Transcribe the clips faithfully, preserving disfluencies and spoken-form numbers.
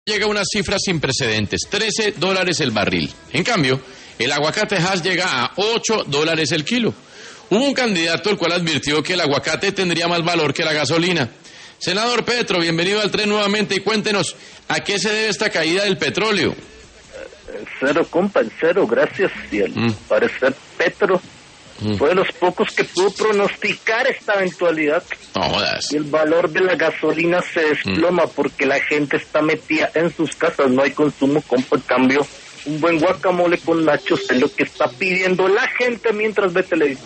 Llega a unas cifras sin precedentes, trece dólares el barril. En cambio, el aguacate Hass llega a ocho dólares el kilo. Hubo un candidato el cual advirtió que el aguacate tendría más valor que la gasolina. Senador Petro, bienvenido al tren nuevamente y cuéntenos, ¿a qué se debe esta caída del petróleo? En cero, compa, en cero, gracias. Y al mm. parecer Petro mm. fue de los pocos que pudo pronosticar esta eventualidad. No jodas. Y el valor de la gasolina se desploma mm. porque la gente está metida en sus casas, no hay consumo, compa. En cambio, un buen guacamole con nachos es lo que está pidiendo la gente mientras ve televisión.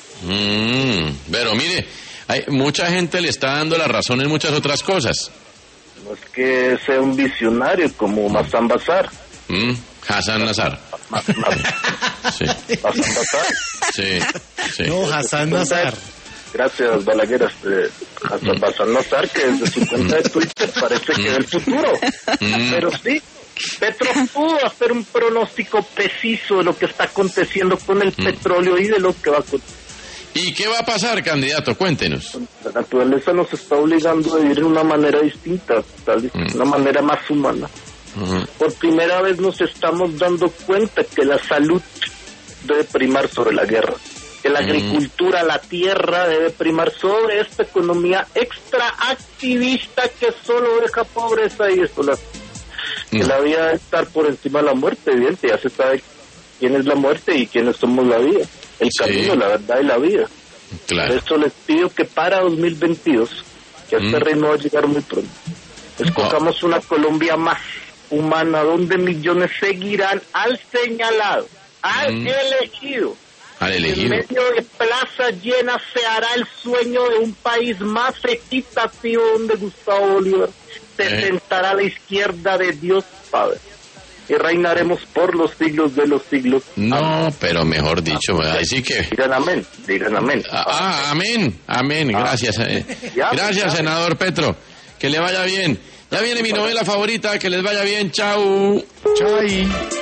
Mm, pero mire, hay, mucha gente le está dando la razón en muchas otras cosas. No es que sea un visionario como Massan Bazar. Mm, Hassan Nazar. Ma, ma, ma, sí. Massan Bazar. Sí, sí. No, Hassan Nazar. Gracias, Balaguer. Este, Hassan mm. Bazar Nazar, que desde su cuenta de Twitter parece mm. que ve el futuro. Mm. Pero sí, Petro pudo hacer un pronóstico preciso de lo que está aconteciendo con el mm. petróleo y de lo que va a acontecer. ¿Y qué va a pasar, candidato? Cuéntenos. La naturaleza nos está obligando a vivir de una manera distinta, tal vez, mm. una manera más humana. Uh-huh. Por primera vez nos estamos dando cuenta que la salud debe primar sobre la guerra, que la uh-huh. agricultura, la tierra debe primar sobre esta economía extraactivista que solo deja pobreza y desolación. Uh-huh. Que la vida debe estar por encima de la muerte, evidente, ya se sabe quién es la muerte y quiénes somos la vida. El sí. camino, la verdad y la vida. Claro. Por eso les pido que para dos mil veintidós, que este mm. reino va a llegar muy pronto, escojamos oh. una Colombia más humana, donde millones seguirán al señalado, al mm. elegido. Al elegido. En medio de plazas llenas se hará el sueño de un país más equitativo, donde Gustavo Bolívar se eh. sentará a la izquierda de Dios Padre. Y reinaremos por los siglos de los siglos. No, amén. Pero mejor dicho, así que... Digan amén, digan amén. Ah, ah amén, amén, gracias. Eh. Ya, gracias, ya. Senador Petro, que le vaya bien. Ya viene mi novela favorita, que les vaya bien, chau. Chau.